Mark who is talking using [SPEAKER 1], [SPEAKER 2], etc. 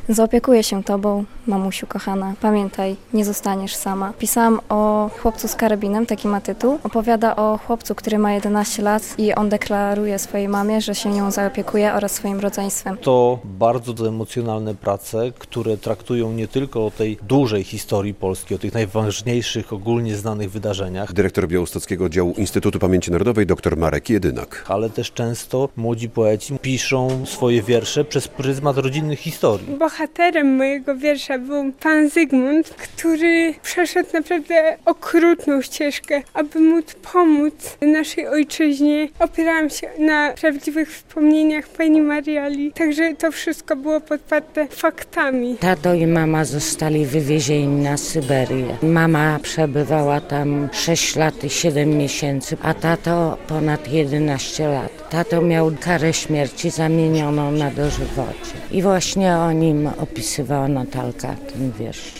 [SPEAKER 1] Zaopiekuję się tobą, mamusiu kochana, pamiętaj, nie zostaniesz sama. Pisałam o chłopcu z karabinem, taki ma tytuł. Opowiada o chłopcu, który ma 11 lat i on deklaruje swojej mamie, że się nią zaopiekuje oraz swoim rodzeństwem.
[SPEAKER 2] To bardzo emocjonalne prace, które traktują nie tylko o tej dużej historii Polski, o tych najważniejszych, ogólnie znanych wydarzeniach.
[SPEAKER 3] Dyrektor białostockiego działu Instytutu Pamięci Narodowej dr Marek Jedynak.
[SPEAKER 2] Ale też często młodzi poeci piszą swoje wiersze przez pryzmat rodzinnych historii.
[SPEAKER 4] Bohaterem mojego wiersza był pan Zygmunt, który przeszedł naprawdę okrutną ścieżkę, aby móc pomóc naszej ojczyźnie. Opierałam się na prawdziwych wspomnieniach pani Mariali, także to wszystko było podparte faktami.
[SPEAKER 5] Tato i mama zostali wywiezieni na Syberię. Mama przebywała tam 6 lat i 7 miesięcy, a tato ponad 11 lat. Tato miał karę śmierci zamienioną na dożywocie. I właśnie o nim opisywała Natalka ten wiersz.